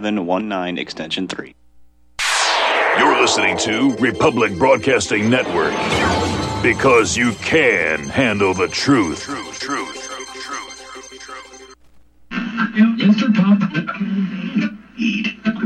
719 extension 3. You're listening to Republic Broadcasting Network, because you can handle the truth. Mr. Pop. Eat.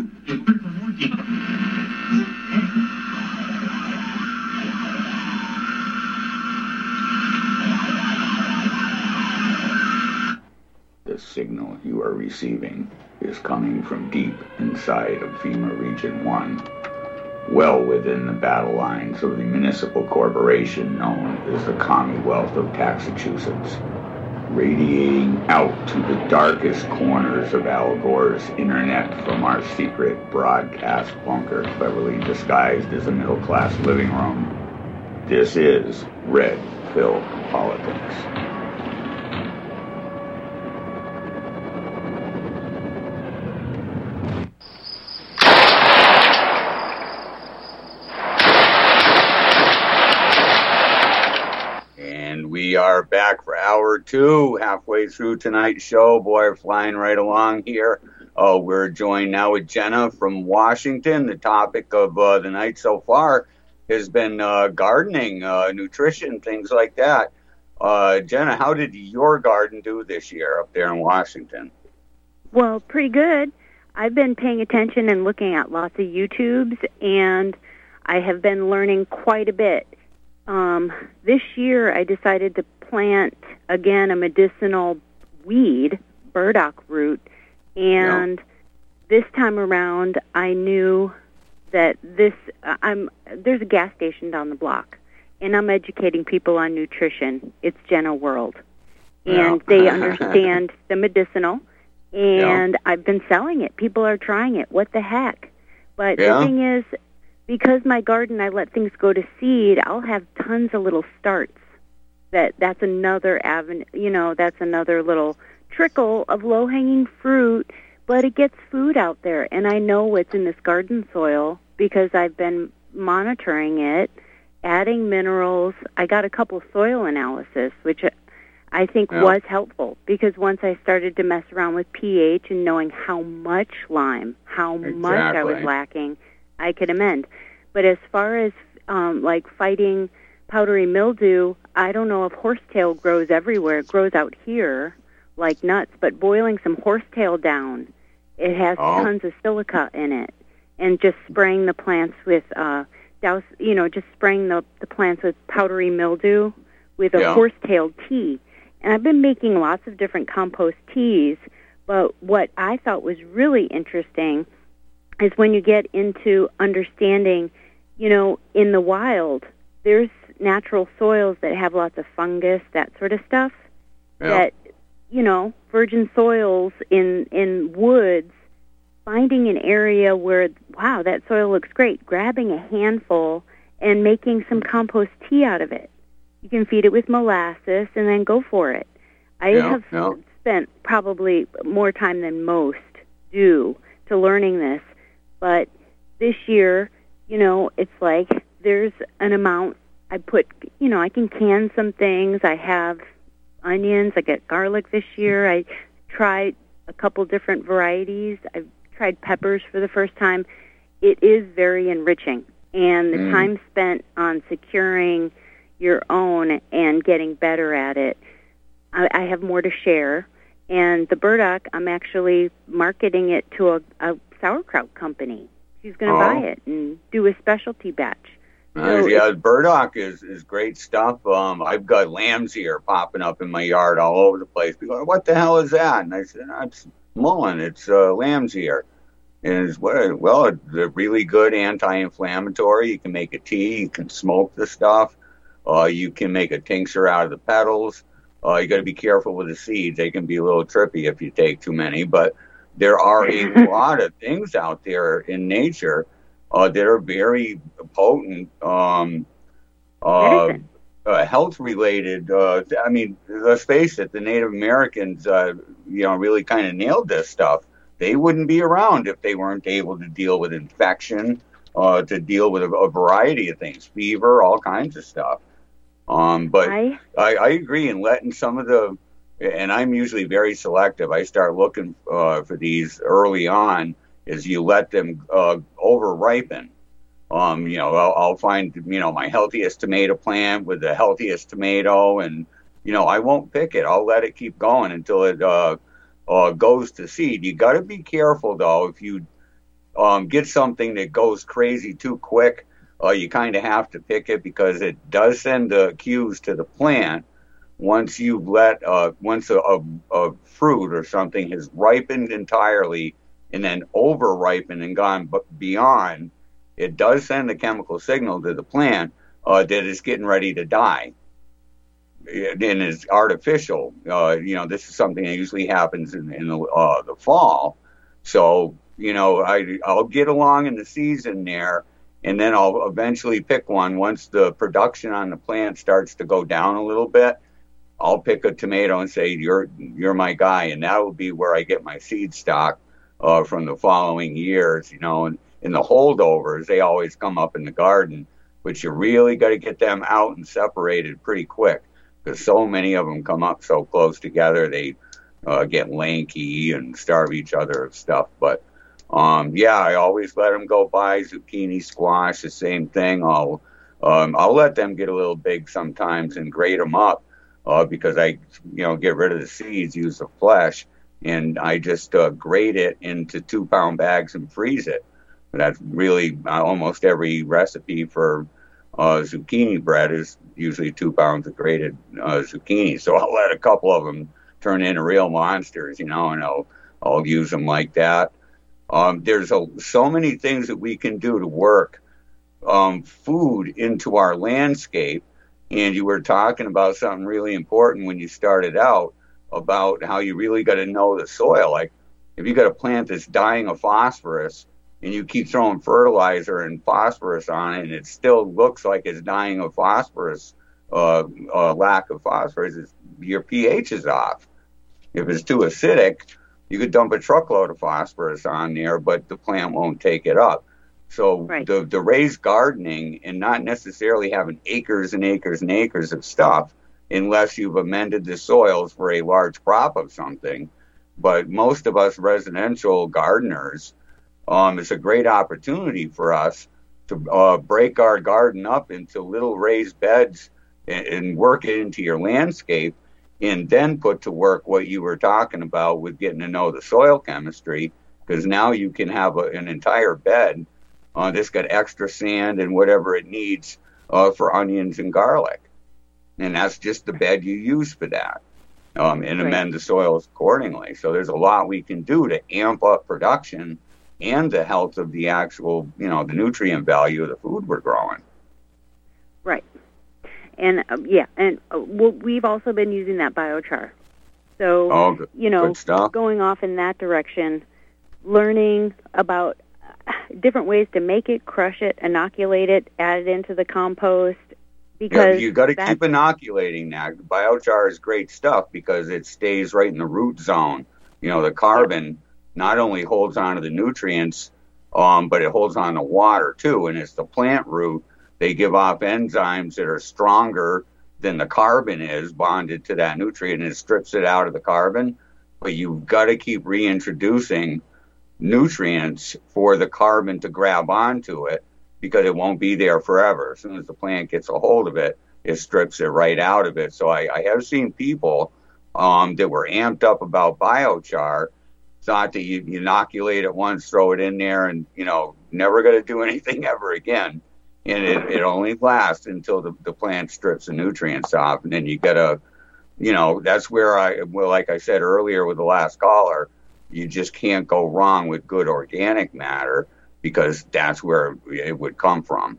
The signal you are receiving is coming from deep inside of FEMA Region 1, well within the battle lines of the municipal corporation known as the Commonwealth of Massachusetts, radiating out to the darkest corners of Al Gore's internet from our secret broadcast bunker cleverly disguised as a middle-class living room. This is Red Pill Politics. We are back for hour 2, halfway through tonight's show. Boy, we're flying right along here. We're joined now with Jenna from Washington. The topic of the night so far has been gardening, nutrition, things like that. Jenna, how did your garden do this year up there in Washington? Well, pretty good. I've been paying attention and looking at lots of YouTubes, and I have been learning quite a bit. This year I decided to plant, again, a medicinal weed, burdock root, and this time around I knew that there's a gas station down the block, and I'm educating people on nutrition. It's Jenna World, and they understand the medicinal, and I've been selling it. People are trying it. What the heck? But the thing is, because my garden, I let things go to seed, I'll have tons of little starts. That's another avenue, that's another little trickle of low-hanging fruit, but it gets food out there. And I know what's in this garden soil because I've been monitoring it, adding minerals. I got a couple soil analysis, which I think was helpful, because once I started to mess around with pH and knowing how much lime, how much I was lacking, I could amend. But as far as like fighting powdery mildew, I don't know if horsetail grows everywhere. It grows out here like nuts, but boiling some horsetail down, it has tons of silica in it. And just spraying the plants with just spraying the plants with powdery mildew with a horsetail tea. And I've been making lots of different compost teas, but what I thought was really interesting is when you get into understanding, in the wild, there's natural soils that have lots of fungus, that sort of stuff, that, virgin soils in woods, finding an area where, wow, that soil looks great, grabbing a handful and making some compost tea out of it. You can feed it with molasses and then go for it. I have spent probably more time than most do to learning this. But this year, it's like there's an amount I put, I can can some things. I have onions. I get garlic this year. I tried a couple different varieties. I've tried peppers for the first time. It is very enriching. And the time spent on securing your own and getting better at it, I have more to share. And the burdock, I'm actually marketing it to a sauerkraut company. She's going to buy it and do a specialty batch. Burdock is great stuff. I've got lamb's ear popping up in my yard all over the place. People are, what the hell is that? And I said, it's mullein. It's lamb's ear. And it's a really good anti-inflammatory. You can make a tea. You can smoke the stuff. You can make a tincture out of the petals. You got to be careful with the seeds. They can be a little trippy if you take too many. But there are a lot of things out there in nature that are very potent, health-related. Let's face it, the Native Americans, really kind of nailed this stuff. They wouldn't be around if they weren't able to deal with infection, to deal with a variety of things, fever, all kinds of stuff. But I agree in letting some of and I'm usually very selective. I start looking for these early on is you let them over ripen. I'll find, my healthiest tomato plant with the healthiest tomato, and, I won't pick it. I'll let it keep going until it goes to seed. You got to be careful, though. If you get something that goes crazy too quick, you kind of have to pick it, because it does send the cues to the plant. Once you've once a fruit or something has ripened entirely and then over ripened and gone beyond, it does send a chemical signal to the plant that it's getting ready to die. And it's artificial. This is something that usually happens in the fall. So, I'll get along in the season there, and then I'll eventually pick one. Once the production on the plant starts to go down a little bit, I'll pick a tomato and say, you're my guy. And that will be where I get my seed stock from the following years, and in the holdovers, they always come up in the garden, but you really got to get them out and separated pretty quick, because so many of them come up so close together, they get lanky and starve each other of stuff. But I always let them go by. Zucchini, squash, the same thing. I'll let them get a little big sometimes and grate them up because I get rid of the seeds, use the flesh, and I just grate it into 2-pound bags and freeze it. That's really almost every recipe for zucchini bread is usually 2 pounds of grated zucchini. So I'll let a couple of them turn into real monsters, and I'll use them like that. There's so many things that we can do to work food into our landscape. And you were talking about something really important when you started out about how you really got to know the soil. Like if you got a plant that's dying of phosphorus, and you keep throwing fertilizer and phosphorus on it, and it still looks like it's dying of phosphorus, lack of phosphorus, your pH is off. If it's too acidic, you could dump a truckload of phosphorus on there, but the plant won't take it up. So right. the raised gardening, and not necessarily having acres and acres and acres of stuff, unless you've amended the soils for a large crop of something. But most of us residential gardeners, it's a great opportunity for us to break our garden up into little raised beds and work it into your landscape, and then put to work what you were talking about with getting to know the soil chemistry, because now you can have an entire bed that's got extra sand and whatever it needs for onions and garlic. And that's just the bed you use for that, and amend the soils accordingly. So there's a lot we can do to amp up production and the health of the actual, the nutrient value of the food we're growing. Right. And, we've also been using that biochar. So, good stuff. Going off in that direction, learning about different ways to make it, crush it, inoculate it, add it into the compost. Because you got to keep inoculating that. Biochar is great stuff because it stays right in the root zone. The carbon not only holds on to the nutrients, but it holds on to water too. And it's the plant root. They give off enzymes that are stronger than the carbon is bonded to that nutrient, and it strips it out of the carbon. But you've got to keep reintroducing nutrients for the carbon to grab onto it, because it won't be there forever. As soon as the plant gets a hold of it, it strips it right out of it. So I have seen people that were amped up about biochar, thought that you inoculate it once, throw it in there, and, never going to do anything ever again. And it only lasts until the plant strips the nutrients off. And then you got to, that's where like I said earlier with the last caller, you just can't go wrong with good organic matter, because that's where it would come from.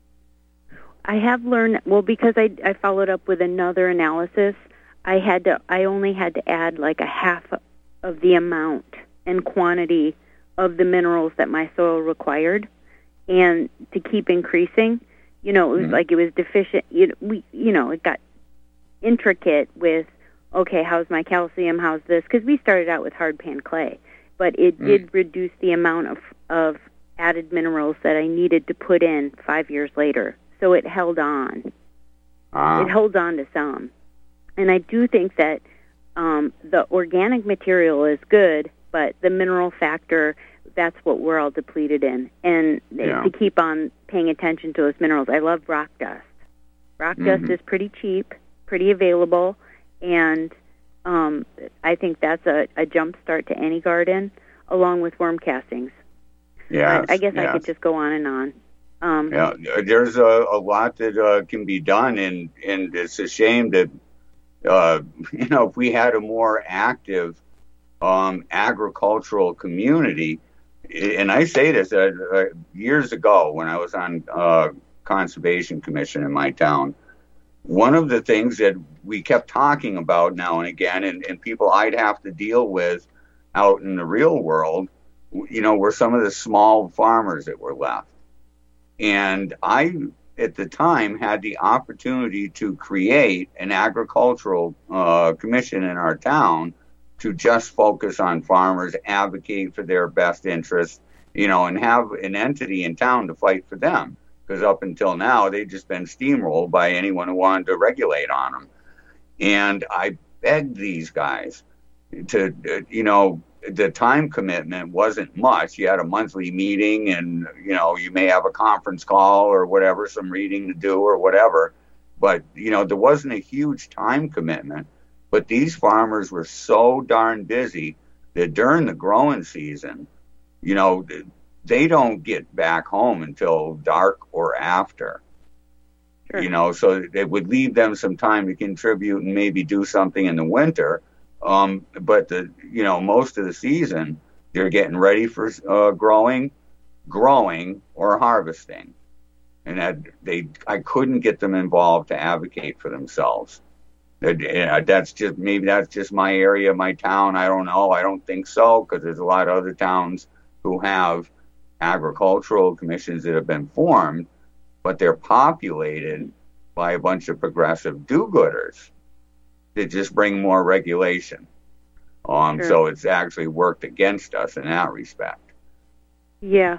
I have learned, because I followed up with another analysis, I only had to add like a half of the amount and quantity of the minerals that my soil required, and to keep increasing. It was like it was deficient. It got intricate with, okay, how's my calcium, how's this? Because we started out with hard pan clay, but it did reduce the amount of added minerals that I needed to put in 5 years later. So it held on. It holds on to some. And I do think that the organic material is good, but the mineral factor, that's what we're all depleted in. And to keep on paying attention to those minerals. I love rock dust. Rock dust is pretty cheap, pretty available, and I think that's a jump start to any garden, along with worm castings. Yes, I guess I could just go on and on. There's a lot that can be done, and it's a shame that if we had a more active agricultural community, and I say this years ago when I was on Conservation Commission in my town, one of the things that we kept talking about now and again, and people I'd have to deal with out in the real world, were some of the small farmers that were left. And I, at the time, had the opportunity to create an agricultural commission in our town to just focus on farmers, advocate for their best interests, and have an entity in town to fight for them. Because up until now, they've just been steamrolled by anyone who wanted to regulate on them. And I begged these guys to, the time commitment wasn't much. You had a monthly meeting and, you may have a conference call or whatever, some reading to do or whatever. But, there wasn't a huge time commitment. But these farmers were so darn busy that during the growing season, they don't get back home until dark or after. Sure. So it would leave them some time to contribute and maybe do something in the winter. But most of the season, they're getting ready for growing, or harvesting. And I couldn't get them involved to advocate for themselves. That's just my area, my town. I don't know. I don't think so, because there's a lot of other towns who have agricultural commissions that have been formed, but they're populated by a bunch of progressive do-gooders that just bring more regulation. Sure. So it's actually worked against us in that respect. Yeah,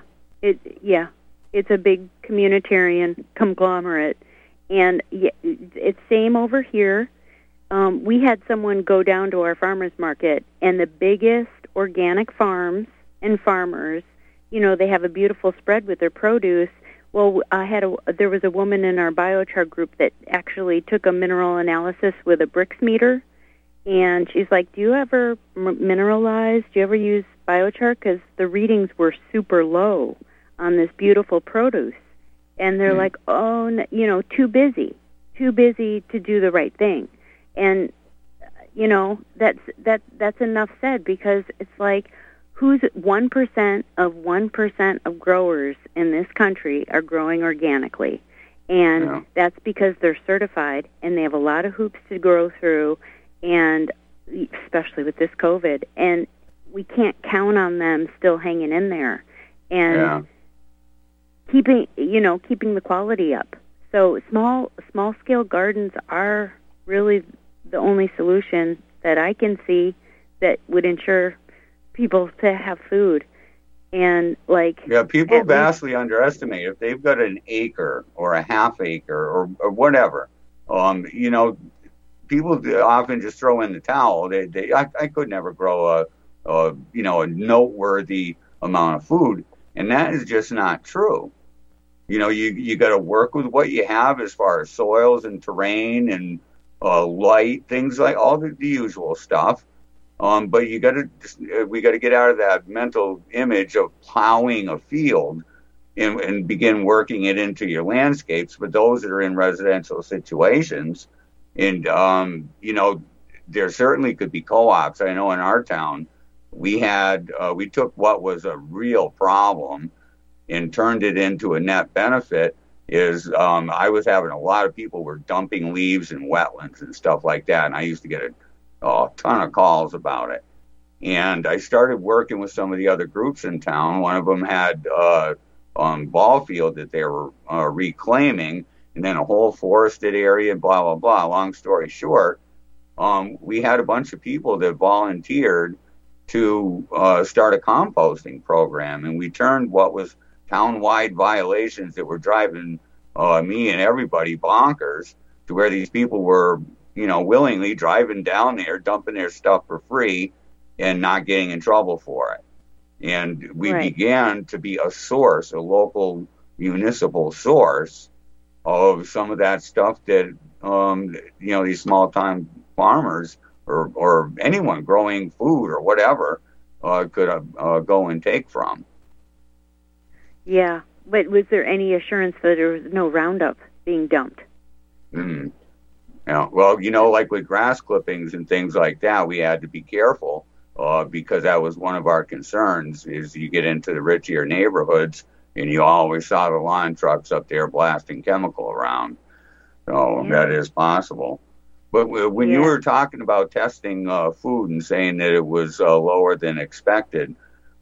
it's a big communitarian conglomerate, and it's same over here. We had someone go down to our farmers market, and the biggest organic farms and farmers, they have a beautiful spread with their produce. Well, there was a woman in our biochar group that actually took a mineral analysis with a Brix meter, and she's like, "Do you ever mineralize? Do you ever use biochar?" Because the readings were super low on this beautiful produce, and they're like, "Oh, too busy to do the right thing," and that's enough said, because it's like, who's 1% of growers in this country are growing organically? And that's because they're certified and they have a lot of hoops to go through, and especially with this COVID. And we can't count on them still hanging in there and keeping the quality up. So small scale gardens are really the only solution that I can see that would ensure people to have food. And people vastly underestimate if they've got an acre or a half acre or whatever. People often just throw in the towel. I could never grow a noteworthy amount of food, and that is just not true. You got to work with what you have as far as soils and terrain and light, things like all the usual stuff. But we got to get out of that mental image of plowing a field and begin working it into your landscapes for those that are in residential situations. And, there certainly could be co-ops. I know in our town, we took what was a real problem and turned it into a net benefit. I was having a lot of people were dumping leaves in wetlands and stuff like that. And I used to get a ton of calls about it. And I started working with some of the other groups in town. One of them had ball field that they were reclaiming, and then a whole forested area, blah, blah, blah. Long story short, we had a bunch of people that volunteered to start a composting program, and we turned what was town-wide violations that were driving me and everybody bonkers to where these people were willingly driving down there, dumping their stuff for free and not getting in trouble for it. And we Right. began to be a source, a local municipal source of some of that stuff that, these small time farmers or anyone growing food or whatever could go and take from. Yeah. But was there any assurance that there was no Roundup being dumped? Mm. Yeah. Well, like with grass clippings and things like that, we had to be careful because that was one of our concerns is you get into the richier neighborhoods and you always saw the lawn trucks up there blasting chemical around. So that is possible. But when you were talking about testing food and saying that it was lower than expected,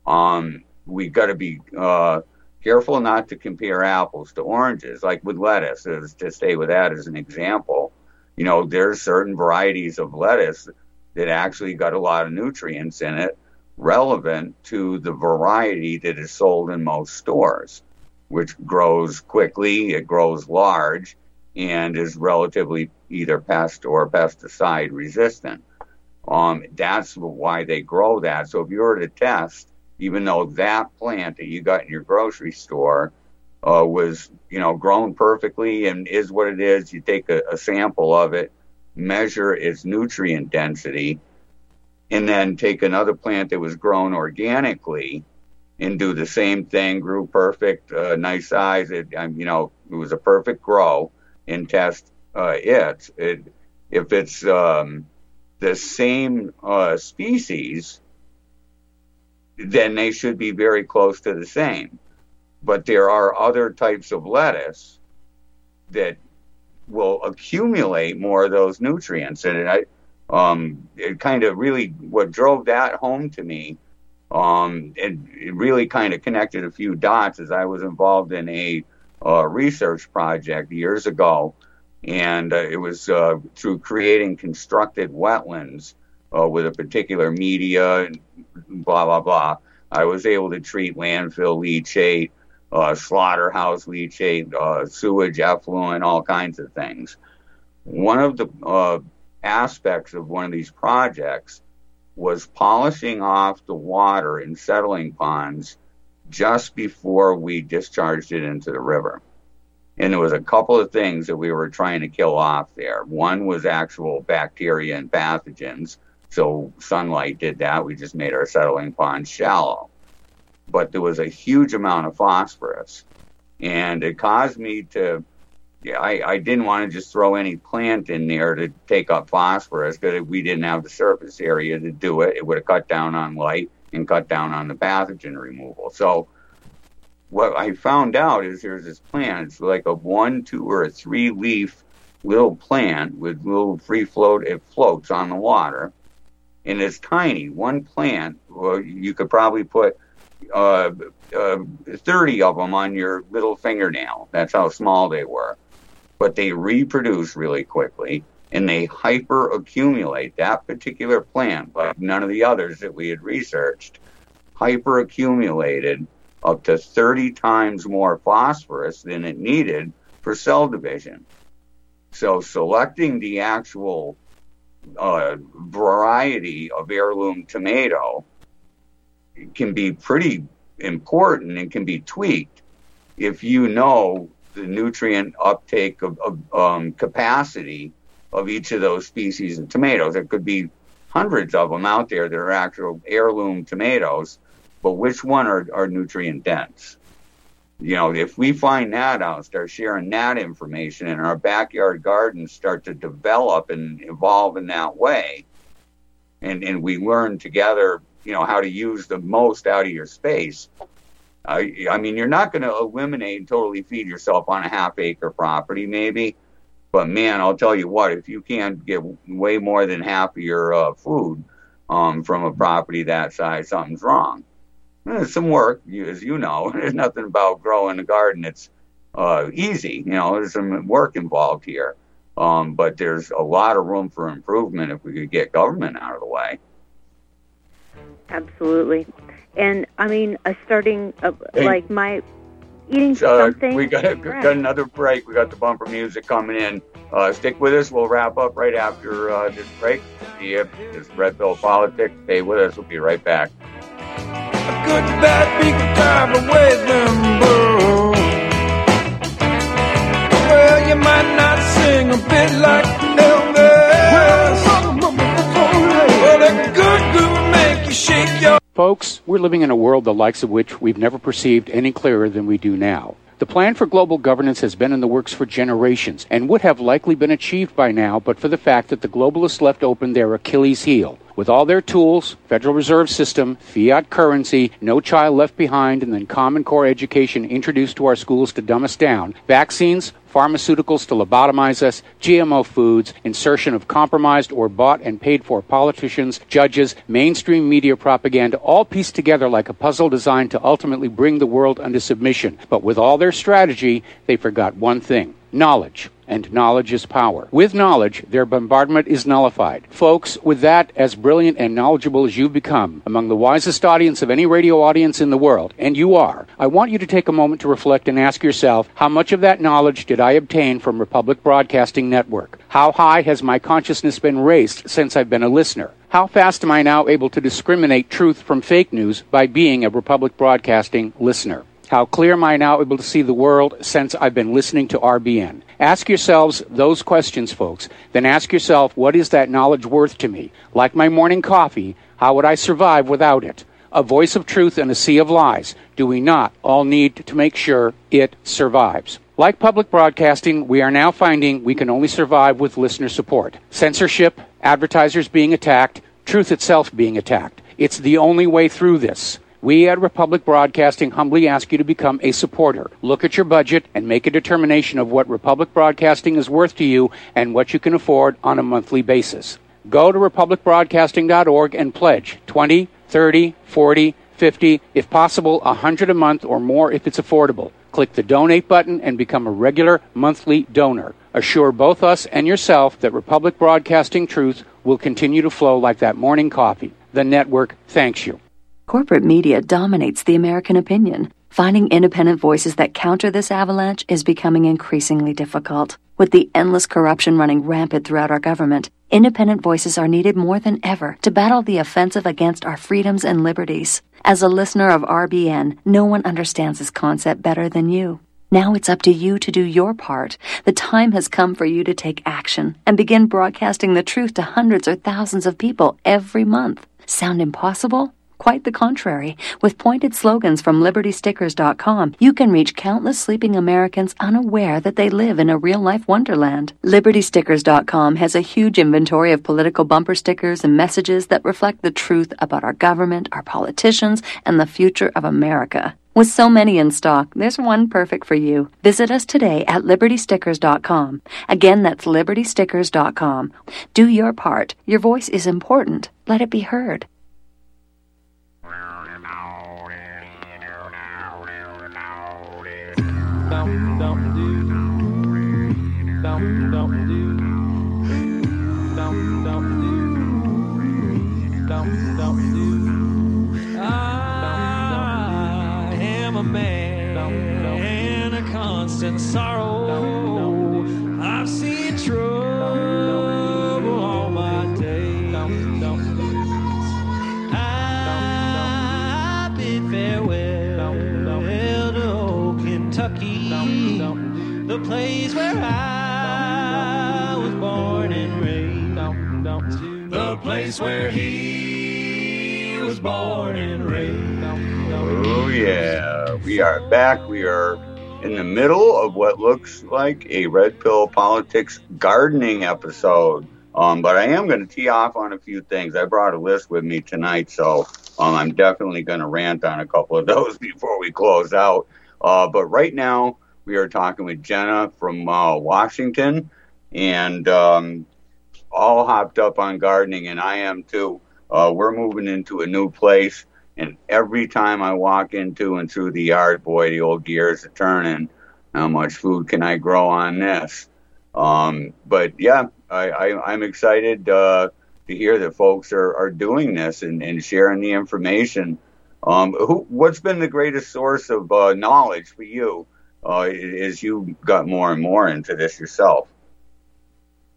we got to be careful not to compare apples to oranges. Like with lettuce, to stay with that as an example, there's certain varieties of lettuce that actually got a lot of nutrients in it relevant to the variety that is sold in most stores, which grows quickly, it grows large, and is relatively either pest or pesticide resistant. That's why they grow that. So if you were to test, even though that plant that you got in your grocery store was, grown perfectly and is what it is, you take a sample of it, measure its nutrient density, and then take another plant that was grown organically and do the same thing, grew perfect, nice size. It was a perfect grow, and test it. If it's the same species, then they should be very close to the same. But there are other types of lettuce that will accumulate more of those nutrients. And it kind of really, what drove that home to me, it really kind of connected a few dots as I was involved in a research project years ago. And it was through creating constructed wetlands with a particular media, and blah, blah, blah. I was able to treat landfill leachate, slaughterhouse leachate, sewage effluent, all kinds of things. One of the aspects of one of these projects was polishing off the water in settling ponds just before we discharged it into the river. And there was a couple of things that we were trying to kill off there. One was actual bacteria and pathogens. So sunlight did that. We just made our settling ponds shallow. But there was a huge amount of phosphorus. And it caused me to, I didn't want to just throw any plant in there to take up phosphorus because we didn't have the surface area to do it. It would have cut down on light and cut down on the pathogen removal. So what I found out is there's this plant. It's like a 1, 2, or a 3 leaf little plant with little free float. It floats on the water. And it's tiny. One plant, well, you could probably put 30 of them on your little fingernail. That's how small they were. But they reproduce really quickly, and they hyper accumulate. That particular plant, like none of the others that we had researched, hyper accumulated up to 30 times more phosphorus than it needed for cell division. So selecting the actual variety of heirloom tomato can be pretty important and can be tweaked if you know the nutrient uptake of capacity of each of those species of tomatoes. There could be hundreds of them out there that are actual heirloom tomatoes, but which one are nutrient dense? If we find that out, start sharing that information, and our backyard gardens start to develop and evolve in that way, and we learn together, how to use the most out of your space. I mean, you're not going to eliminate and totally feed yourself on a half-acre property, maybe, but man, I'll tell you what, if you can't get way more than half of your food from a property that size, something's wrong. There's some work, as you know. There's nothing about growing a garden that's easy. There's some work involved here. But there's a lot of room for improvement if we could get government out of the way. Absolutely. And, I mean, like my eating something. We got another break. We got the bumper music coming in. Stick with us. We'll wrap up right after this break. This Red Pill Politics. Stay with us. We'll be right back. good, bad, big time away them burrow. Well, you might not sing a bit like Elvis. Well, that good groove make you shake your... Folks, we're living in a world the likes of which we've never perceived any clearer than we do now. The plan for global governance has been in the works for generations and would have likely been achieved by now but for the fact that the globalists left open their Achilles heel. With all their tools, Federal Reserve System, fiat currency, no child left behind, and then Common Core education introduced to our schools to dumb us down, vaccines, pharmaceuticals to lobotomize us, GMO foods, insertion of compromised or bought and paid for politicians, judges, mainstream media propaganda, all pieced together like a puzzle designed to ultimately bring the world under submission. But with all their strategy, they forgot one thing: knowledge. And knowledge is power. With knowledge, their bombardment is nullified. Folks, with that, as brilliant and knowledgeable as you've become, among the wisest audience of any radio audience in the world, and you are, I want you to take a moment to reflect and ask yourself, how much of that knowledge did I obtain from Republic Broadcasting Network? How high has my consciousness been raised since I've been a listener? How fast am I now able to discriminate truth from fake news by being a Republic Broadcasting listener? How clear am I now able to see the world since I've been listening to RBN? Ask yourselves those questions, folks. Then ask yourself, what is that knowledge worth to me? Like my morning coffee, how would I survive without it? A voice of truth in a sea of lies. Do we not all need to make sure it survives? Like public broadcasting, we are now finding we can only survive with listener support. Censorship, advertisers being attacked, truth itself being attacked. It's the only way through this. We at Republic Broadcasting humbly ask you to become a supporter. Look at your budget and make a determination of what Republic Broadcasting is worth to you and what you can afford on a monthly basis. Go to republicbroadcasting.org and pledge $20, $30, $40, $50, if possible, $100 a month or more if it's affordable. Click the donate button and become a regular monthly donor. Assure both us and yourself that Republic Broadcasting truth will continue to flow like that morning coffee. The network thanks you. Corporate media dominates the American opinion. Finding independent voices that counter this avalanche is becoming increasingly difficult. With the endless corruption running rampant throughout our government, independent voices are needed more than ever to battle the offensive against our freedoms and liberties. As a listener of RBN, no one understands this concept better than you. Now it's up to you to do your part. The time has come for you to take action and begin broadcasting the truth to hundreds or thousands of people every month. Sound impossible? Quite the contrary. With pointed slogans from LibertyStickers.com, you can reach countless sleeping Americans unaware that they live in a real-life wonderland. LibertyStickers.com has a huge inventory of political bumper stickers and messages that reflect the truth about our government, our politicians, and the future of America. With so many in stock, there's one perfect for you. Visit us today at LibertyStickers.com. Again, that's LibertyStickers.com. Do your part. Your voice is important. Let it be heard. I am a man in a constant sorrow. I've seen trouble all my days. I bid farewell to old Kentucky, the place where I was born and raised. The place where he was born and raised. Oh yeah, we are back. We are in the middle of what looks like a Red Pill Politics gardening episode. But I am going to tee off on a few things. I brought a list with me tonight, so I'm definitely going to rant on a couple of those before we close out. But right now, we are talking with Jenna from Washington, and all hopped up on gardening, and I am too. We're moving into a new place, and every time I walk into and through the yard, boy, the old gears are turning. How much food can I grow on this? But yeah, I'm excited to hear that folks are doing this and sharing the information. What's been the greatest source of knowledge for you as you got more and more into this yourself?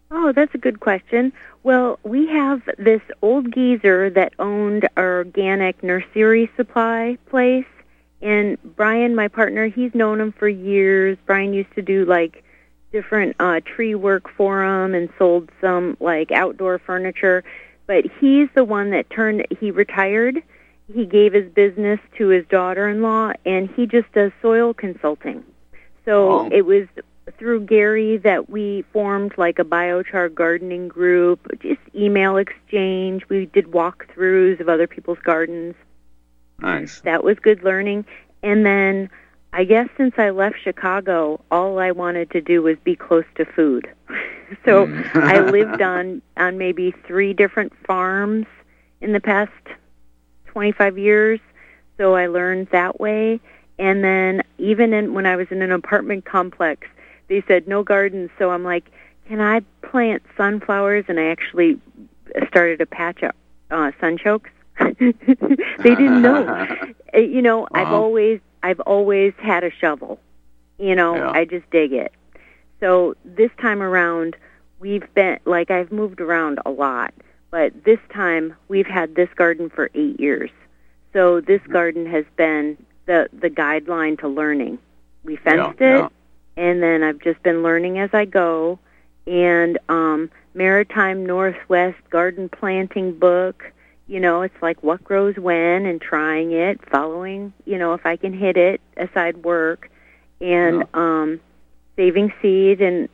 Oh, that's a good question. Well, we have this old geezer that owned our organic nursery supply place, and Brian, my partner, he's known him for years. Brian used to do, like, different tree work for him and sold some, like, outdoor furniture, but he's the one that he retired. He gave his business to his daughter-in-law, and he just does soil consulting. So It was through Gary that we formed like a biochar gardening group, just email exchange. We did walkthroughs of other people's gardens. Nice. That was good learning. And then I guess since I left Chicago, all I wanted to do was be close to food. So I lived on maybe 3 different farms in the past 25 years. So I learned that way. And then even when I was in an apartment complex, they said no gardens, so I'm like, can I plant sunflowers? And I actually started a patch of sunchokes. They didn't know. I've always had a shovel. I just dig it. So this time around, I've moved around a lot, but this time we've had this garden for 8 years. So this garden has been the guideline to learning. We fenced it. And then I've just been learning as I go. And Maritime Northwest Garden Planting book, it's like what grows when and trying it, following, if I can hit it aside work. And saving seed and,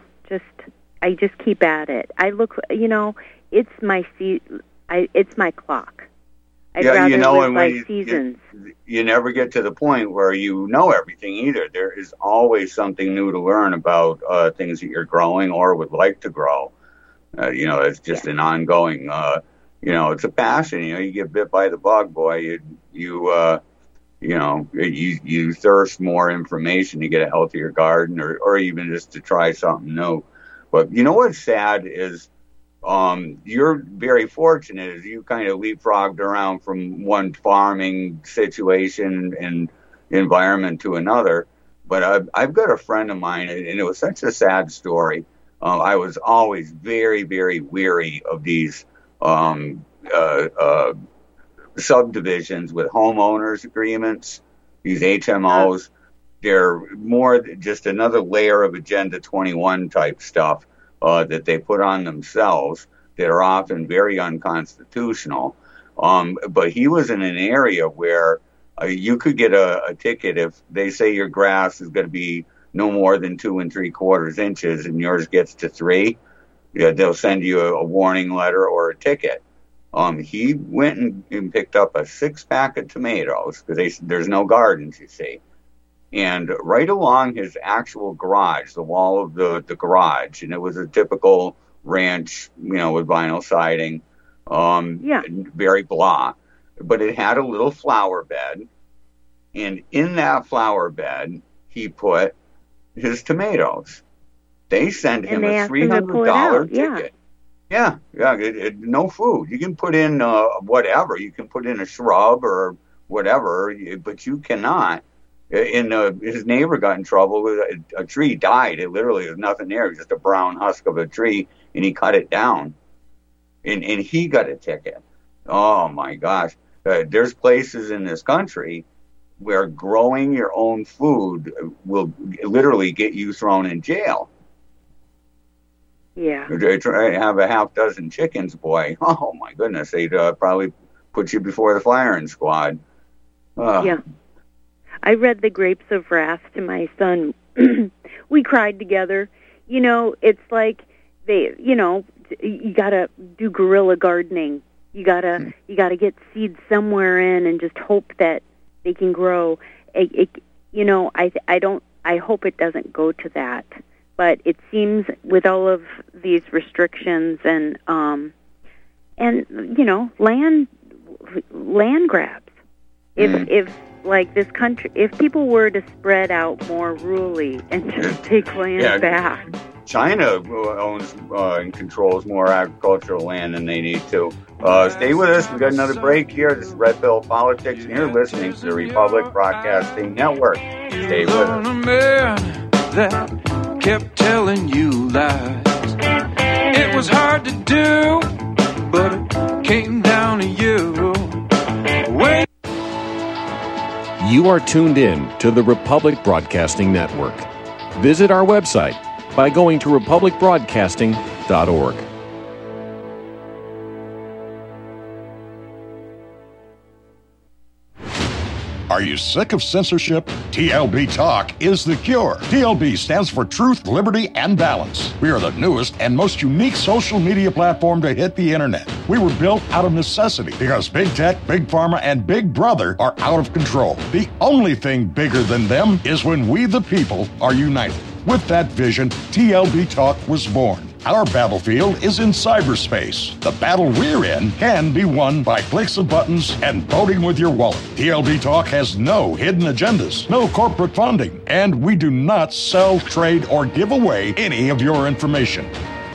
I just keep at it. I look, it's my it's my clock. I'd rather live by seasons. You never get to the point where you know everything either. There is always something new to learn about things that you're growing or would like to grow. It's just an ongoing, it's a passion. You get bit by the bug, boy. You thirst more information to get a healthier garden or even just to try something new. But what's sad is you're very fortunate as you kind of leapfrogged around from one farming situation and environment to another. But I've got a friend of mine, and it was such a sad story. I was always very, very weary of these subdivisions with homeowners agreements, these HMOs. They're more just another layer of Agenda 21 type stuff that they put on themselves that are often very unconstitutional. But he was in an area where you could get a ticket if they say your grass is going to be no more than 2 3/4 inches and yours gets to 3. They'll send you a warning letter or a ticket. He went and picked up a 6-pack of tomatoes because there's no gardens, you see. And right along his actual garage, the wall of the garage, and it was a typical ranch, with vinyl siding, very blah. But it had a little flower bed, and in that flower bed, he put his tomatoes. They sent him a $300 ticket. Yeah, no food. You can put in whatever. You can put in a shrub or whatever, but you cannot. His neighbor got in trouble with a tree died. It literally was nothing there. It was just a brown husk of a tree, and he cut it down. And he got a ticket. Oh, my gosh. There's places in this country where growing your own food will literally get you thrown in jail. Yeah. Try to have a half dozen chickens, boy. Oh, my goodness. They'd probably put you before the firing squad. Yeah. I read The Grapes of Wrath to my son. We cried together. It's like you got to do guerrilla gardening. You got to get seeds somewhere in and just hope that they can grow. I hope it doesn't go to that. But it seems with all of these restrictions and land grabs. If like this country, if people were to spread out more rurally and just take land back. China owns and controls more agricultural land than they need to. Stay with us. We've got another break here. This is Red Pill Politics, and you're listening to the Republic Broadcasting Network. Stay with us. That kept telling you lies. was hard to do, but it came down to you. When You are tuned in to the Republic Broadcasting Network. Visit our website by going to republicbroadcasting.org. Are you sick of censorship? TLB Talk is the cure. TLB stands for Truth, Liberty, and Balance. We are the newest and most unique social media platform to hit the internet. We were built out of necessity because Big Tech, Big Pharma, and Big Brother are out of control. The only thing bigger than them is when we the people are united. With that vision, TLB Talk was born. Our battlefield is in cyberspace. The battle we're in can be won by clicks of buttons and voting with your wallet. TLB Talk has no hidden agendas, no corporate funding, and we do not sell, trade, or give away any of your information.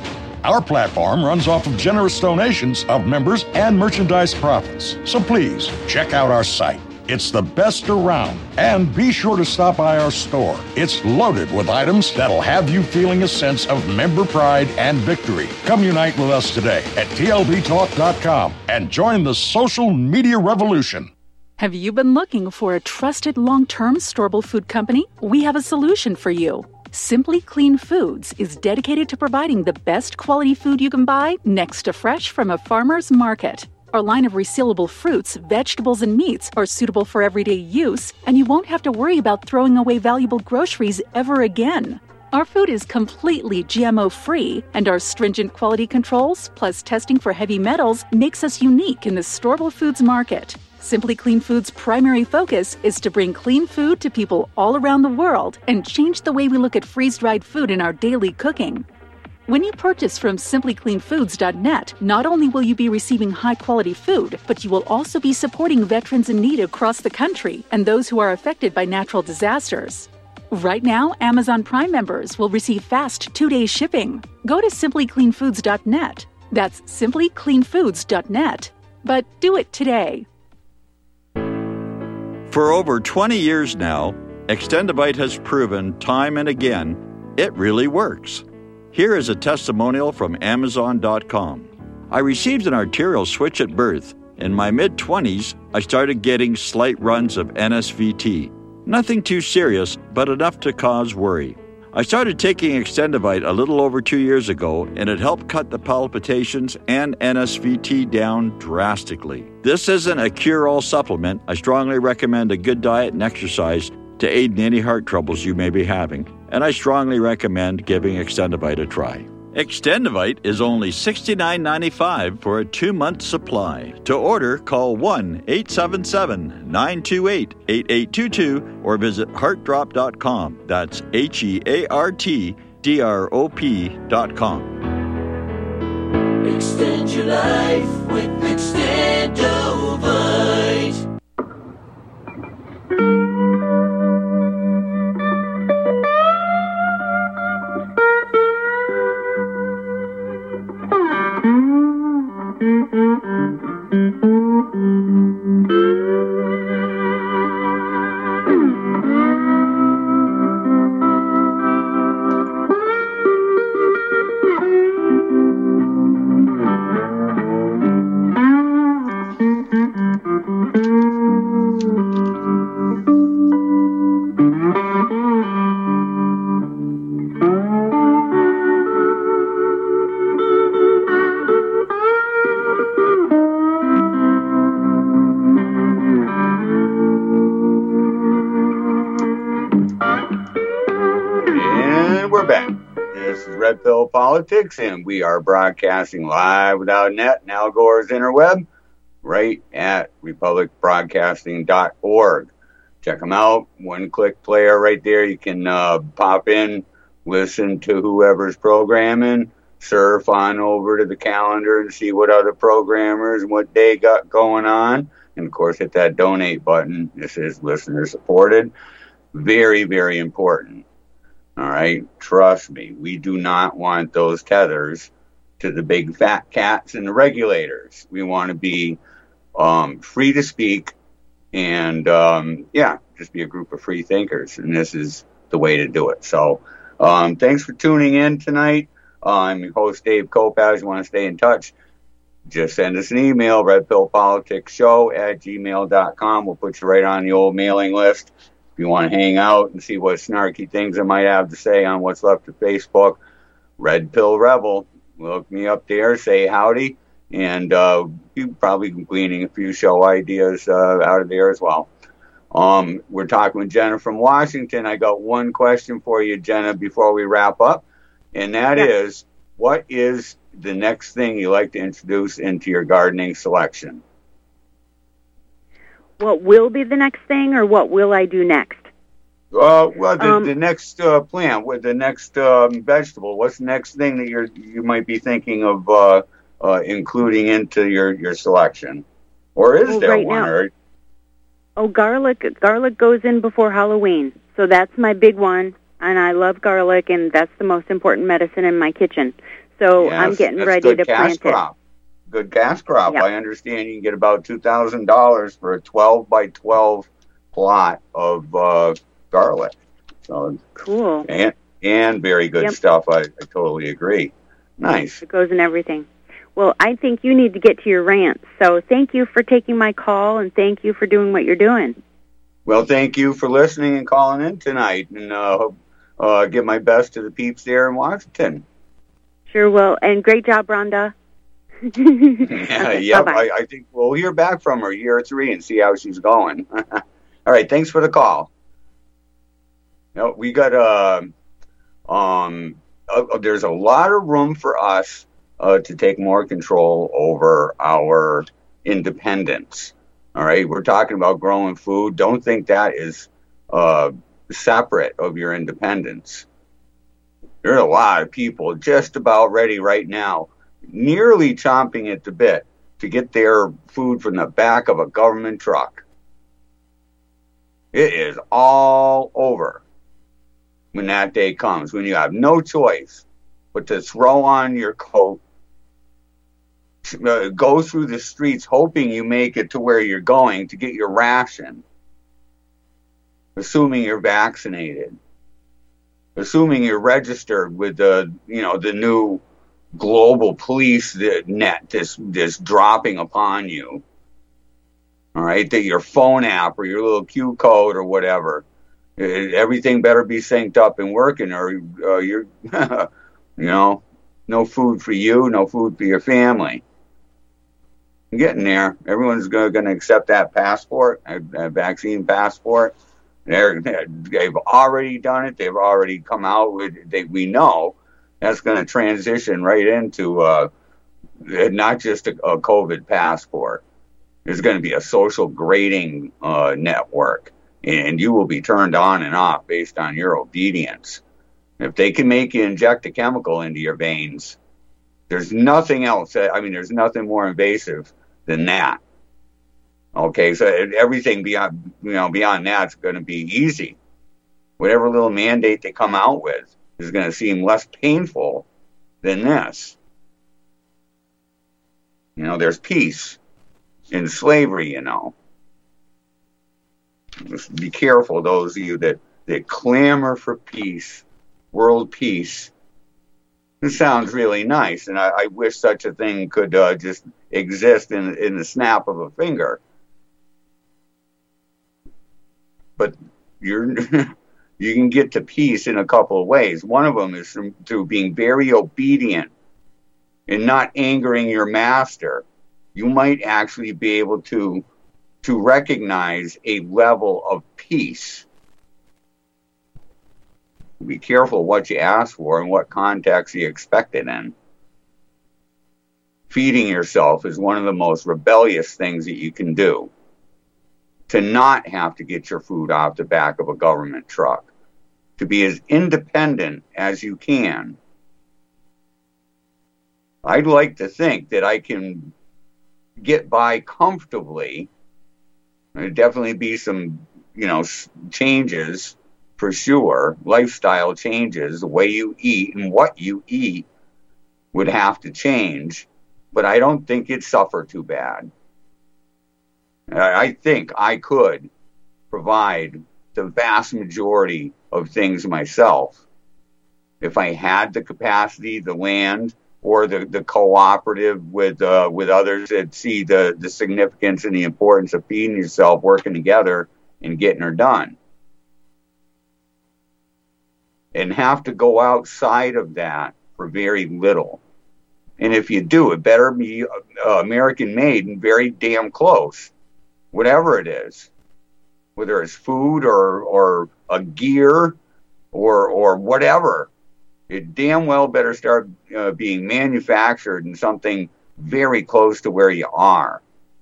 Our platform runs off of generous donations of members and merchandise profits. So please, check out our site. It's the best around. And be sure to stop by our store. It's loaded with items that'll have you feeling a sense of member pride and victory. Come unite with us today at tlbtalk.com and join the social media revolution. Have you been looking for a trusted long-term storable food company? We have a solution for you. Simply Clean Foods is dedicated to providing the best quality food you can buy next to fresh from a farmer's market. Our line of resealable fruits, vegetables, and meats are suitable for everyday use, and you won't have to worry about throwing away valuable groceries ever again. Our food is completely GMO-free, and our stringent quality controls, plus testing for heavy metals, makes us unique in the storable foods market. Simply Clean Foods' primary focus is to bring clean food to people all around the world and change the way we look at freeze-dried food in our daily cooking. When you purchase from simplycleanfoods.net, not only will you be receiving high-quality food, but you will also be supporting veterans in need across the country and those who are affected by natural disasters. Right now, Amazon Prime members will receive fast 2-day shipping. Go to simplycleanfoods.net. That's simplycleanfoods.net. But do it today. For over 20 years now, Extendivite has proven time and again it really works. Here is a testimonial from Amazon.com. I received an arterial switch at birth. In my mid-20s, I started getting slight runs of NSVT. Nothing too serious, but enough to cause worry. I started taking Extendivite a little over 2 years ago, and it helped cut the palpitations and NSVT down drastically. This isn't a cure-all supplement. I strongly recommend a good diet and exercise to aid in any heart troubles you may be having, and I strongly recommend giving Extendivite a try. Extendivite is only $69.95 for a 2-month supply. To order, call 1-877-928-8822 or visit heartdrop.com. That's HEARTDROP.com. Extend your life with Extendivite. Politics, and we are broadcasting live without net and Al Gore's interweb right at republicbroadcasting.org. Check them out. One-click player right there. You can pop in, listen to whoever's programming, surf on over to the calendar and see what other programmers and what they got going on. And, of course, hit that donate button. This is listener-supported. Very, very important. All right, trust me, we do not want those tethers to the big fat cats and the regulators. We want to be free to speak and, just be a group of free thinkers. And this is the way to do it. So thanks for tuning in tonight. I'm your host, Dave Kopaz. You want to stay in touch? Just send us an email, redpillpoliticsshow@gmail.com. We'll put you right on the old mailing list. If you want to hang out and see what snarky things I might have to say on What's Left of Facebook, Red Pill Rebel. Look me up there, say howdy, and you probably gleaning a few show ideas out of there as well. We're talking with Jenna from Washington. I got one question for you, Jenna, before we wrap up, and that is, what is the next thing you like to introduce into your gardening selection? What will be the next thing, or what will I do next? The next plant, with the next vegetable. What's the next thing that you might be thinking of including into your selection, or is there one? Garlic. Garlic goes in before Halloween, so that's my big one. And I love garlic, and that's the most important medicine in my kitchen. So yes, I'm getting ready to plant it. Good cash crop. Yep. I understand you can get about $2,000 for a 12 by 12 plot of garlic. So cool. And very good stuff. I totally agree. Nice. It goes in everything. Well, I think you need to get to your rant. So thank you for taking my call, and thank you for doing what you're doing. Well, thank you for listening and calling in tonight. And give my best to the peeps there in Washington. Sure will. And great job, Rhonda. I think we'll hear back from her year 3 and see how she's going. All right, thanks for the call. No, we got there's a lot of room for us to take more control over our independence. All right, we're talking about growing food. Don't think that is separate of your independence. There are a lot of people just about ready right now, nearly chomping at the bit to get their food from the back of a government truck. It is all over when that day comes, when you have no choice but to throw on your coat, go through the streets hoping you make it to where you're going to get your ration, assuming you're vaccinated, assuming you're registered with the new global police net that's dropping upon you. All right, that your phone app or your little Q code or whatever, everything better be synced up and working, or you're, no food for you, no food for your family. I'm getting there. Everyone's going to accept that passport, a vaccine passport. They've already done it. They've already come out with it. We know that's going to transition right into not just a COVID passport. There's going to be a social grading network, and you will be turned on and off based on your obedience. If they can make you inject a chemical into your veins, there's nothing else. There's nothing more invasive than that. Okay, so everything beyond that's going to be easy. Whatever little mandate they come out with is going to seem less painful than this. There's peace in slavery, Just be careful, those of you that clamor for peace, world peace. It sounds really nice, and I wish such a thing could just exist in the snap of a finger. But you can get to peace in a couple of ways. One of them is through being very obedient and not angering your master. You might actually be able to recognize a level of peace. Be careful what you ask for and what context you expect it in. Feeding yourself is one of the most rebellious things that you can do. To not have to get your food off the back of a government truck. To be as independent as you can. I'd like to think that I can get by comfortably. There'd definitely be some, changes for sure. Lifestyle changes, the way you eat and what you eat would have to change. But I don't think it'd suffer too bad. I think I could provide the vast majority of things myself if I had the capacity, the land, or the cooperative with others that see the significance and the importance of feeding yourself, working together, and getting her done. And have to go outside of that for very little. And if you do, it better be American made and very damn close, whatever it is, whether it's food or a gear or whatever. It damn well better start being manufactured in something very close to where you are.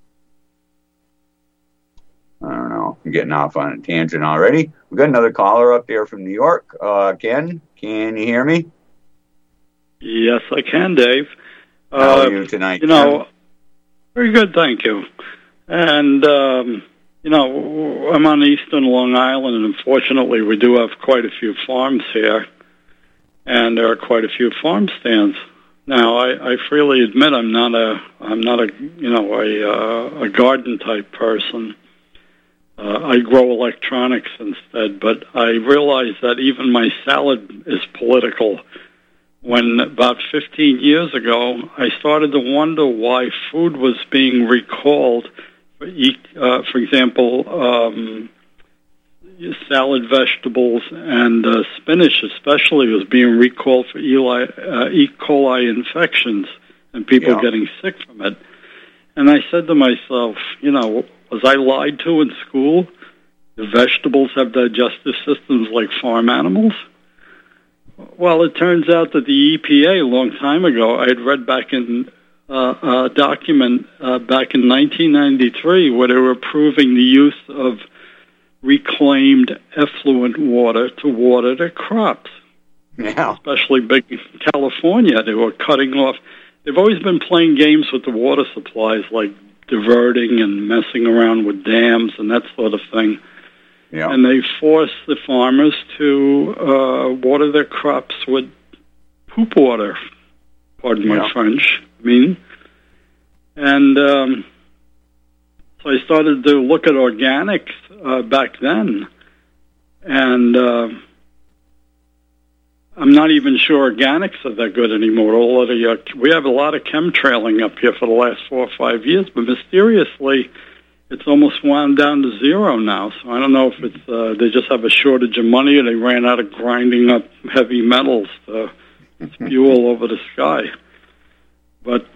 I don't know. I'm getting off on a tangent already. We got another caller up there from New York. Ken, can you hear me? Yes, I can, Dave. How are you tonight? Very good, thank you. And, I'm on eastern Long Island, and unfortunately we do have quite a few farms here, and there are quite a few farm stands. Now, I freely admit I'm not a garden type person. I grow electronics instead, but I realize that even my salad is political. When about 15 years ago, I started to wonder why food was being recalled. For example, salad, vegetables, and spinach especially was being recalled for E. coli infections and people getting sick from it. And I said to myself, was I lied to in school? The vegetables have digestive systems like farm animals? Well, it turns out that the EPA, a long time ago, I had read back in a document back in 1993 where they were approving the use of reclaimed effluent water to water their crops. Yeah. Especially big in California. They were cutting off. They've always been playing games with the water supplies, like diverting and messing around with dams and that sort of thing. Yeah. And they force the farmers to water their crops with poop water, pardon my French, And so I started to look at organics back then. And I'm not even sure organics are that good anymore. We have a lot of chemtrailing up here for the last 4 or 5 years, but mysteriously, it's almost wound down to zero now. So I don't know if it's they just have a shortage of money or they ran out of grinding up heavy metals to spew all over the sky. But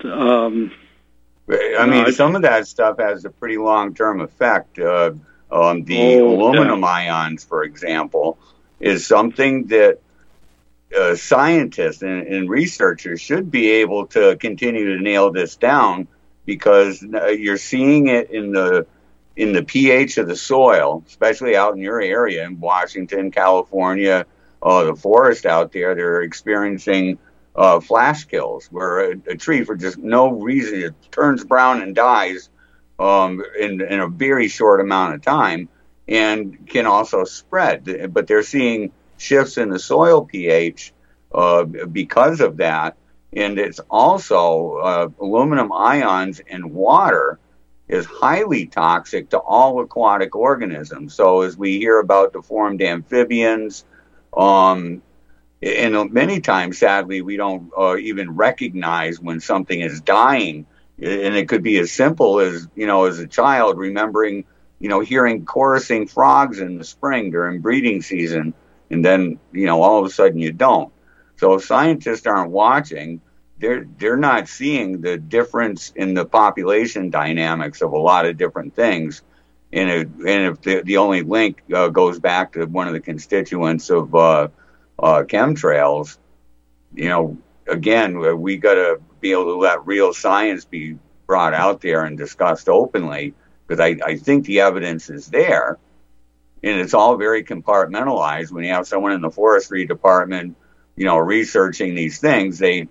some of that stuff has a pretty long-term effect. The aluminum ions, for example, is something that scientists and researchers should be able to continue to nail this down, because you're seeing it in the pH of the soil, especially out in your area in Washington, California, the forest out there. They're experiencing flash kills, where a tree, for just no reason, it turns brown and dies in a very short amount of time, and can also spread. But they're seeing shifts in the soil pH because of that. And it's also aluminum ions in water is highly toxic to all aquatic organisms. So as we hear about deformed amphibians, and many times, sadly, we don't even recognize when something is dying. And it could be as simple as, as a child remembering, hearing chorusing frogs in the spring during breeding season. And then, all of a sudden you don't. So if scientists aren't watching, they're not seeing the difference in the population dynamics of a lot of different things. And if the only link goes back to one of the constituents of chemtrails, again, we got to be able to let real science be brought out there and discussed openly, because I think the evidence is there. And it's all very compartmentalized. When you have someone in the forestry department, researching these things, they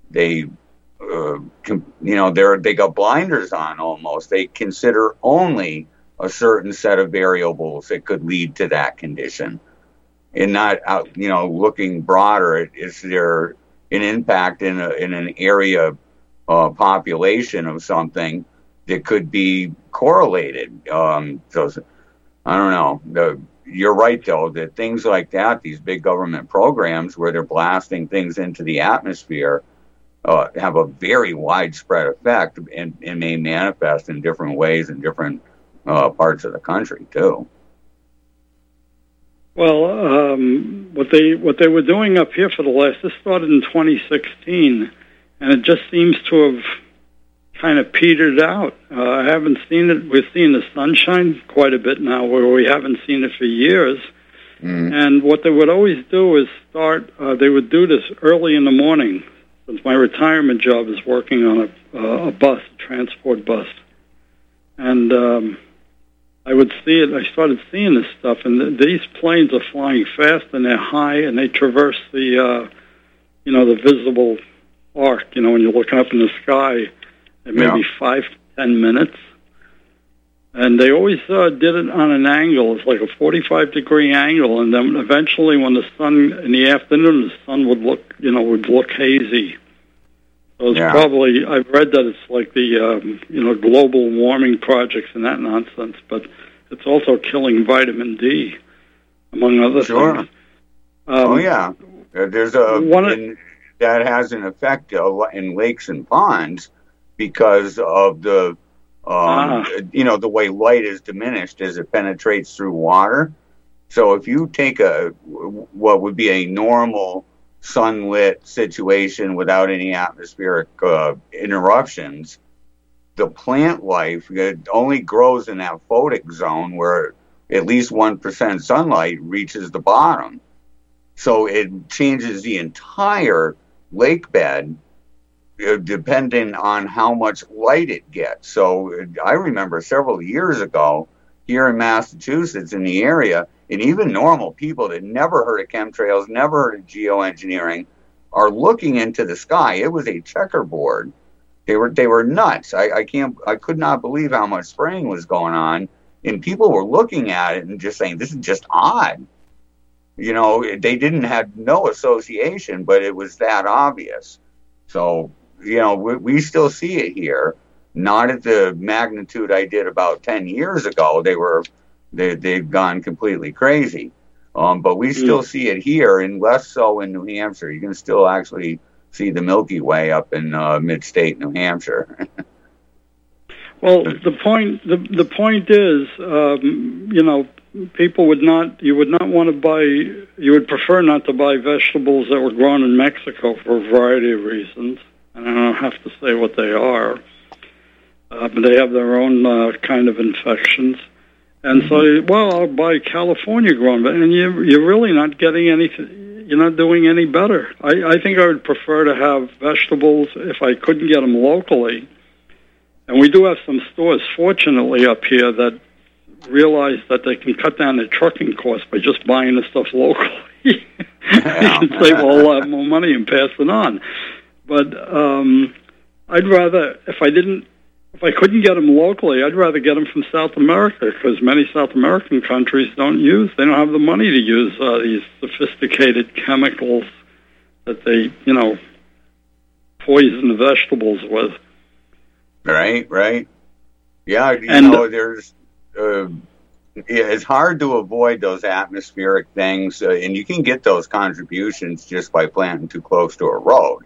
got blinders on almost. They consider only a certain set of variables that could lead to that condition, and not looking broader. Is there an impact in an area population of something that could be correlated? So I don't know. you're right, though, that things like that, these big government programs where they're blasting things into the atmosphere, have a very widespread effect and may manifest in different ways in different parts of the country, too. Well, what they were doing up here for this started in 2016, and it just seems to have kind of petered out. I haven't seen it. We're seeing the sunshine quite a bit now, where we haven't seen it for years. And what they would always do is they would do this early in the morning, since my retirement job is working on a bus, a transport bus. And I would see it. I started seeing this stuff, and these planes are flying fast, and they're high, and they traverse the visible arc. When you're looking up in the sky, it may be 5 to 10 minutes, and they always did it on an angle. It's like a 45-degree angle, and then eventually, when the sun in the afternoon, the sun would look hazy. So it's probably, I've read that it's like the global warming projects and that nonsense, but it's also killing vitamin D, among other things. There's that has an effect in lakes and ponds because of the the way light is diminished as it penetrates through water. So if you take what would be a normal sunlit situation without any atmospheric interruptions, the plant life only grows in that photic zone where at least 1% sunlight reaches the bottom. So it changes the entire lake bed depending on how much light it gets. So I remember several years ago here in Massachusetts in the area, and even normal people that never heard of chemtrails, never heard of geoengineering, are looking into the sky. It was a checkerboard. They were nuts. I could not believe how much spraying was going on, and people were looking at it and just saying, "This is just odd." They didn't have no association, but it was that obvious. So we still see it here, not at the magnitude I did about 10 years ago. They've gone completely crazy. But we still see it here, and less so in New Hampshire. You can still actually see the Milky Way up in mid-state New Hampshire. Well, the point is, people you would not want to buy, you would prefer not to buy vegetables that were grown in Mexico for a variety of reasons. And I don't have to say what they are, but they have their own kind of infections. And so, I'll buy California grown, and you're really not getting anything. You're not doing any better. I think I would prefer to have vegetables if I couldn't get them locally. And we do have some stores, fortunately, up here that realize that they can cut down their trucking costs by just buying the stuff locally. You can save a whole lot more money and pass it on. But I'd rather, if I couldn't get them locally, I'd rather get them from South America, because many South American countries they don't have the money to use these sophisticated chemicals that they, poison the vegetables with. Right. Yeah, there's it's hard to avoid those atmospheric things, and you can get those contributions just by planting too close to a road.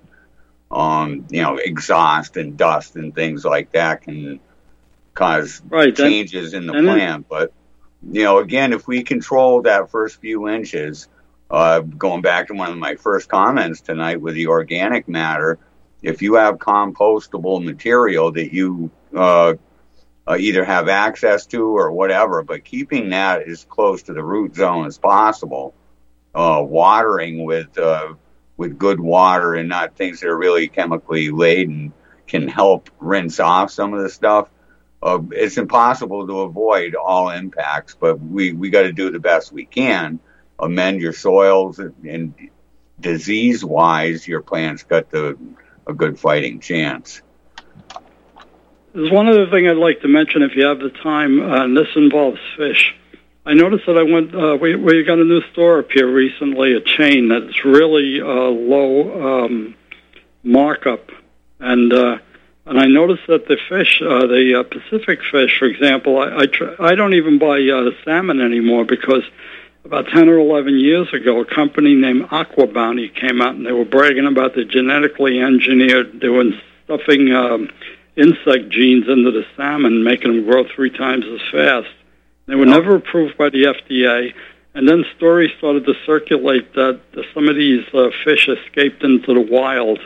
Exhaust and dust and things like that can cause changes in the plant. But, again, if we control that first few inches, going back to one of my first comments tonight with the organic matter, if you have compostable material that you either have access to or whatever, but keeping that as close to the root zone as possible, watering with good water and not things that are really chemically laden can help rinse off some of the stuff. It's impossible to avoid all impacts, but we got to do the best we can. Amend your soils, and disease-wise, your plants got a good fighting chance. There's one other thing I'd like to mention if you have the time, and this involves fish. I noticed that I went, we got a new store up here recently, a chain that's really low markup. And And I noticed that the fish, the Pacific fish, for example, I don't even buy salmon anymore because about 10 or 11 years ago, a company named Aqua Bounty came out and they were bragging about the genetically engineered, they were stuffing insect genes into the salmon, making them grow 3 times as fast. They were never approved by the FDA. And then stories started to circulate that some of these fish escaped into the wild.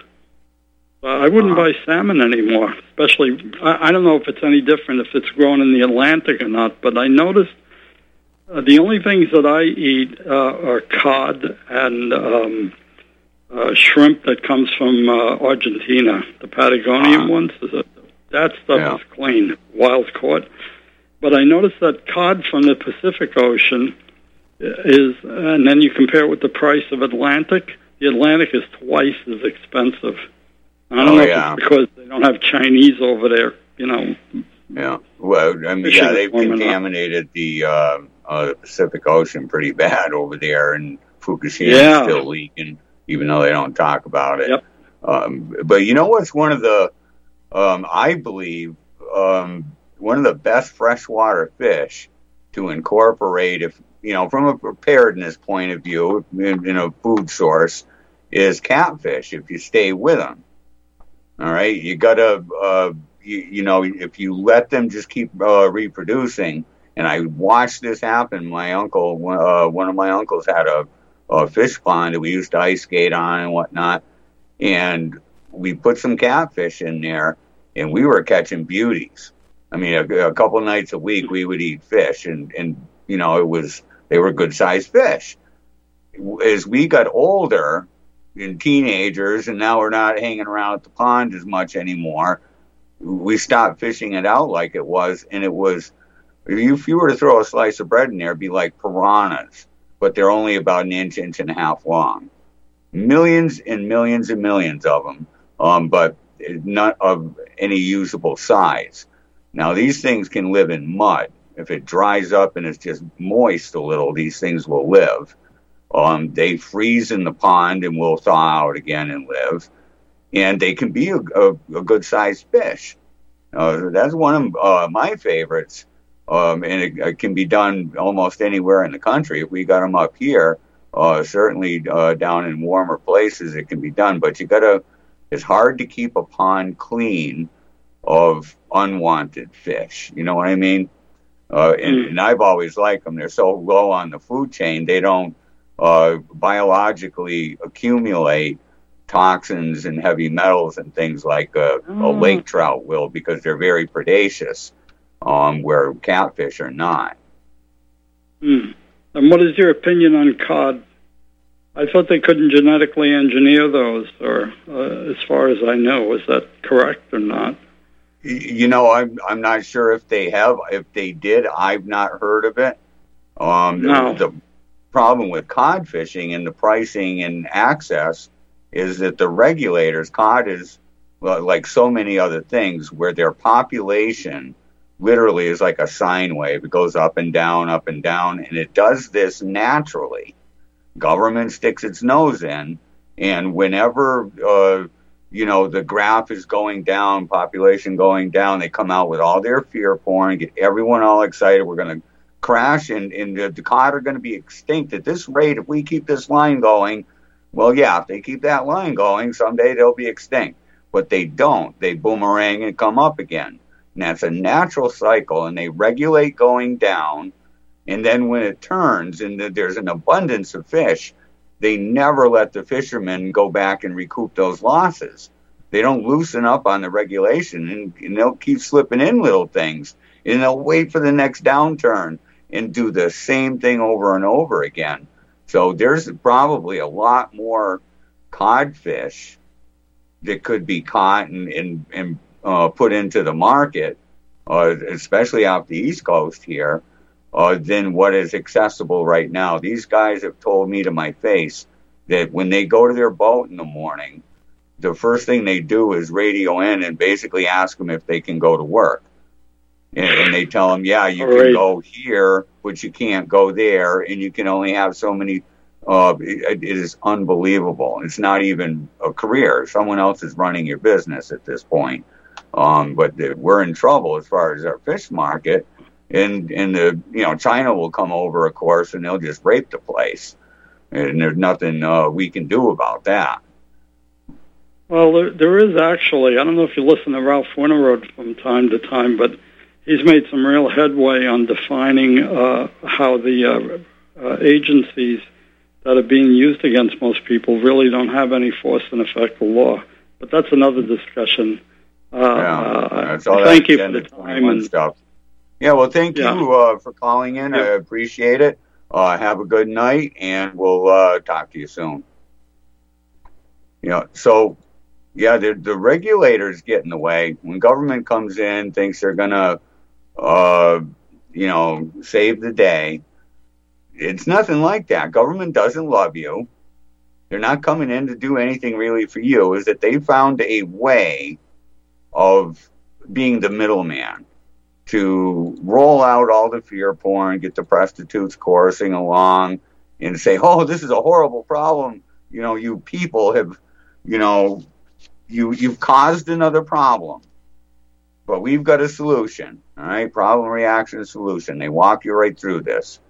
I wouldn't buy salmon anymore, especially, I don't know if it's any different if it's grown in the Atlantic or not, but I noticed the only things that I eat are cod and shrimp that comes from Argentina, the Patagonian ones. That stuff is clean, wild caught. But I noticed that cod from the Pacific Ocean is, and then you compare it with the price of Atlantic, the Atlantic is twice as expensive. I don't know if it's because they don't have Chinese over there, you know. Yeah, well, I mean, yeah, they've contaminated the Pacific Ocean pretty bad over there, and Fukushima is still leaking, even though they don't talk about it. Yep. But you know what's one of the, I believe, one of the best freshwater fish to incorporate, if you know, from a preparedness point of view, in a food source, is catfish. If you stay with them. All right, you gotta, you know, if you let them just keep reproducing, and I watched this happen. My uncle, one of my uncles had a fish pond that we used to ice skate on and whatnot, and we put some catfish in there, and we were catching beauties. I mean, a couple nights a week we would eat fish, and you know, they were good sized fish. As we got older, and teenagers, and now we're not hanging around at the pond as much anymore, we stopped fishing it out like it was, and it was, if you were to throw a slice of bread in there, it'd be like piranhas, but they're only about an inch and a half long. Millions and millions and millions of them, but not of any usable size. Now, these things can live in mud. If it dries up and it's just moist a little, these things will live. They freeze in the pond and will thaw out again and live. And they can be a good-sized fish. That's one of my favorites. And it can be done almost anywhere in the country. If we got them up here, certainly down in warmer places, it can be done. But it's hard to keep a pond clean of unwanted fish. You know what I mean? And I've always liked them. They're so low on the food chain, they don't biologically accumulate toxins and heavy metals and things like a lake trout will, because they're very predaceous, where catfish are not. And what is your opinion on cod? I thought they couldn't genetically engineer those, or as far as I know, is that correct or not? You know, I'm not sure if they have. If they did, I've not heard of it. No. The problem with cod fishing and the pricing and access is that the regulators, cod is like so many other things, where their population literally is like a sine wave. It goes up and down, and it does this naturally. Government sticks its nose in, and whenever you know, the graph is going down, population going down, they come out with all their fear porn, get everyone all excited. We're going to crash, and the cod are going to be extinct at this rate if we keep this line going. Well, yeah, if they keep that line going, someday they'll be extinct. But they don't. They boomerang and come up again. And that's a natural cycle, and they regulate going down. And then when it turns and there's an abundance of fish, they never let the fishermen go back and recoup those losses. They don't loosen up on the regulation, and they'll keep slipping in little things, and they'll wait for the next downturn and do the same thing over and over again. So there's probably a lot more codfish that could be caught and put into the market, especially off the East Coast here, than what is accessible right now. These guys have told me to my face that when they go to their boat in the morning, the first thing they do is radio in and basically ask them if they can go to work. And they tell them, yeah, you can go here, but you can't go there, and you can only have so many. It is unbelievable. It's not even a career. Someone else is running your business at this point. But we're in trouble as far as our fish market. And China will come over, of course, and they'll just rape the place. And there's nothing we can do about that. Well, there is actually. I don't know if you listen to Ralph Winterode from time to time, but he's made some real headway on defining how the agencies that are being used against most people really don't have any force and effect of law. But that's another discussion. That's all thank you for the time and stuff. Yeah, well, thank you for calling in. I appreciate it. Have a good night, and we'll talk to you soon. The regulators get in the way. When government comes in, thinks they're going to, save the day. It's nothing like that. Government doesn't love you. They're not coming in to do anything really for you. Is that they found a way of being the middleman to roll out all the fear porn, get the prostitutes chorusing along, and say, "Oh, this is a horrible problem. You people have, you've caused another problem, but we've got a solution." All right, problem, reaction, solution. They walk you right through this,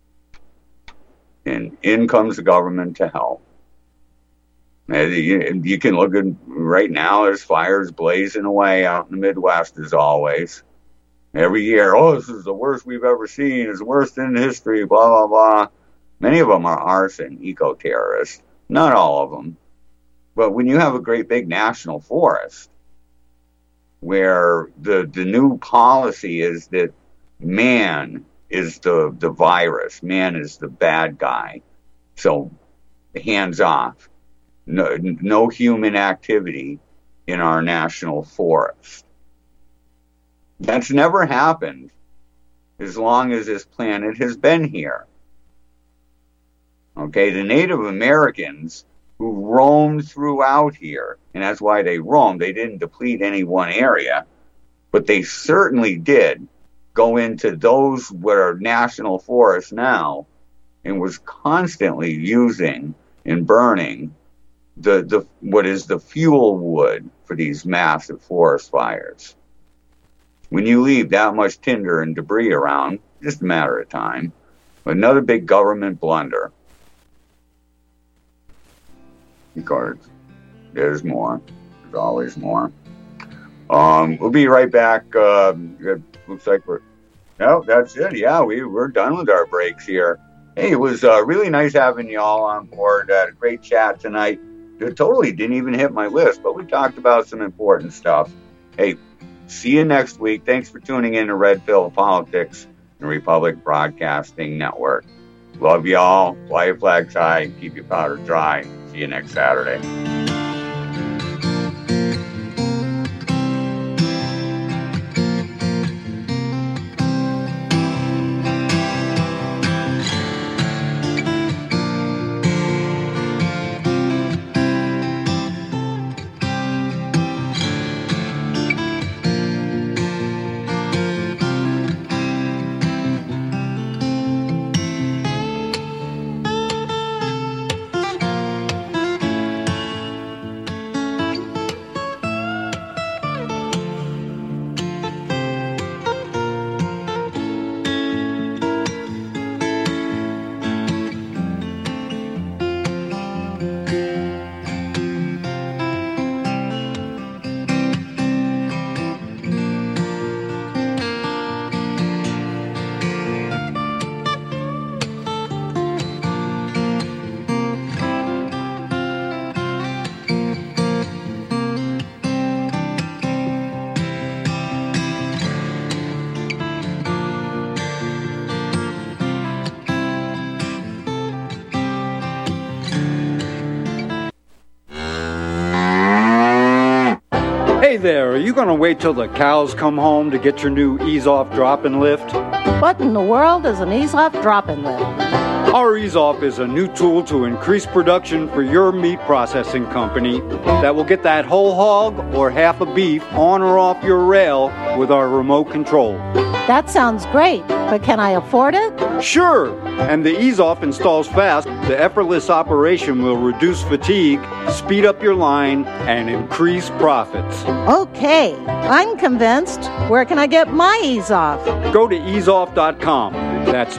and in comes the government to help. And you can look at right now. There's fires blazing away out in the Midwest as always. Every year, this is the worst we've ever seen. It's the worst in history, blah, blah, blah. Many of them are arson, eco-terrorists. Not all of them. But when you have a great big national forest where the new policy is that man is the virus, man is the bad guy. So hands off. No human activity in our national forest. That's never happened as long as this planet has been here. Okay, the Native Americans who roamed throughout here, and that's why they roamed, they didn't deplete any one area, but they certainly did go into those what are national forests now and was constantly using and burning the what is the fuel wood for these massive forest fires. When you leave that much tinder and debris around, just a matter of time. Another big government blunder. Because there's more. There's always more. We'll be right back. It looks like that's it. Yeah, we're done with our breaks here. Hey, it was really nice having you all on board. Had a great chat tonight. It totally didn't even hit my list, but we talked about some important stuff. Hey, see you next week. Thanks for tuning in to Red Pill Politics and Republic Broadcasting Network. Love y'all. Fly your flags high. Keep your powder dry. See you next Saturday. Hey there, are you going to wait till the cows come home to get your new ease-off drop-and lift? What in the world is an ease-off drop-and lift? Our EaseOff is a new tool to increase production for your meat processing company that will get that whole hog or half a beef on or off your rail with our remote control. That sounds great, but can I afford it? Sure! And the EaseOff installs fast. The effortless operation will reduce fatigue, speed up your line, and increase profits. Okay, I'm convinced. Where can I get my EaseOff? Go to easeoff.com. That's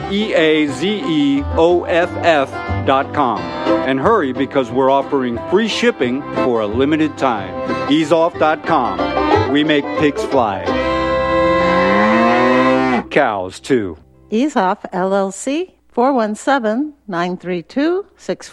EAZEOFF.com. And hurry because we're offering free shipping for a limited time. Easeoff.com. We make pigs fly. Cows, too. EaseOff, LLC, 417-932-64